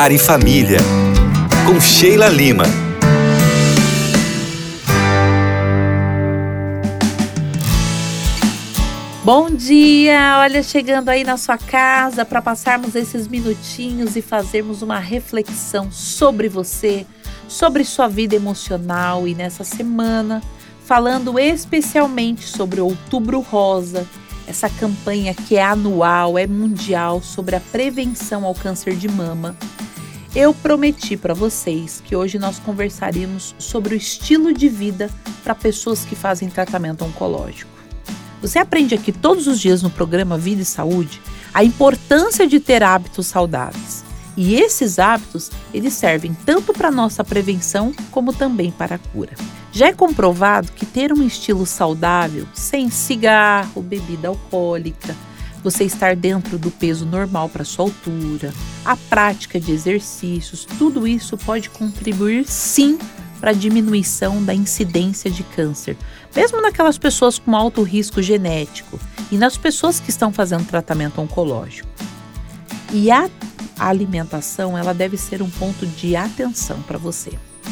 Lar e Família, com Sheila Lima. Bom dia! Olha, chegando aí na sua casa para passarmos esses minutinhos e fazermos uma reflexão sobre você, sobre sua vida emocional e nessa semana, falando especialmente sobre o Outubro Rosa, essa campanha que é anual, é mundial, sobre a prevenção ao câncer de mama. Eu prometi para vocês que hoje nós conversaríamos sobre o estilo de vida para pessoas que fazem tratamento oncológico. Você aprende aqui todos os dias no programa Vida e Saúde a importância de ter hábitos saudáveis. E esses hábitos, eles servem tanto para a nossa prevenção como também para a cura. Já é comprovado que ter um estilo saudável, sem cigarro, bebida alcoólica, você estar dentro do peso normal para sua altura, a prática de exercícios, tudo isso pode contribuir sim para a diminuição da incidência de câncer, mesmo naquelas pessoas com alto risco genético e nas pessoas que estão fazendo tratamento oncológico. E a alimentação, ela deve ser um ponto de atenção para você.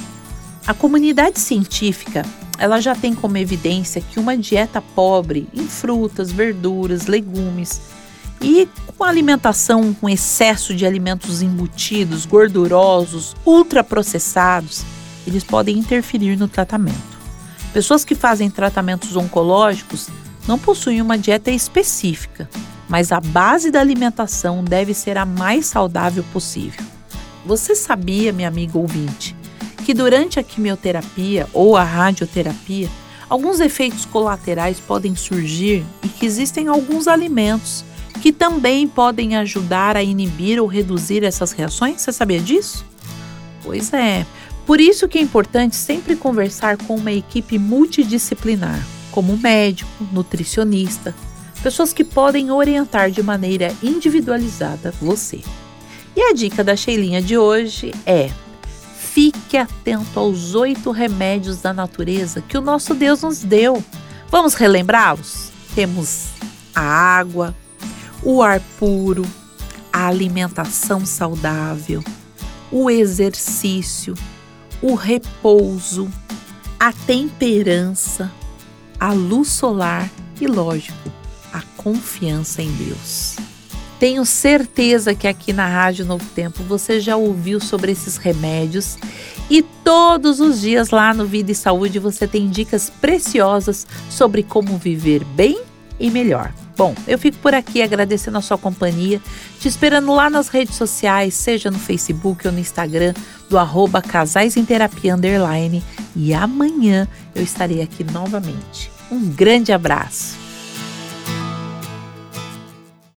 A comunidade científica, ela já tem como evidência que uma dieta pobre em frutas, verduras, legumes e com alimentação com excesso de alimentos embutidos, gordurosos, ultraprocessados, eles podem interferir no tratamento. Pessoas que fazem tratamentos oncológicos não possuem uma dieta específica, mas a base da alimentação deve ser a mais saudável possível. Você sabia, minha amiga ouvinte, que durante a quimioterapia ou a radioterapia, alguns efeitos colaterais podem surgir e que existem alguns alimentos que também podem ajudar a inibir ou reduzir essas reações? Você sabia disso? Pois é. Por isso que é importante sempre conversar com uma equipe multidisciplinar, como médico, nutricionista, pessoas que podem orientar de maneira individualizada você. E a dica da Sheilinha de hoje é: fique atento aos 8 remédios da natureza que o nosso Deus nos deu. Vamos relembrá-los? Temos a água, o ar puro, a alimentação saudável, o exercício, o repouso, a temperança, a luz solar e, lógico, a confiança em Deus. Tenho certeza que aqui na Rádio Novo Tempo você já ouviu sobre esses remédios e todos os dias lá no Vida e Saúde você tem dicas preciosas sobre como viver bem e melhor. Bom, eu fico por aqui agradecendo a sua companhia, te esperando lá nas redes sociais, seja no Facebook ou no Instagram, do @casaisemterapia_, e amanhã eu estarei aqui novamente. Um grande abraço!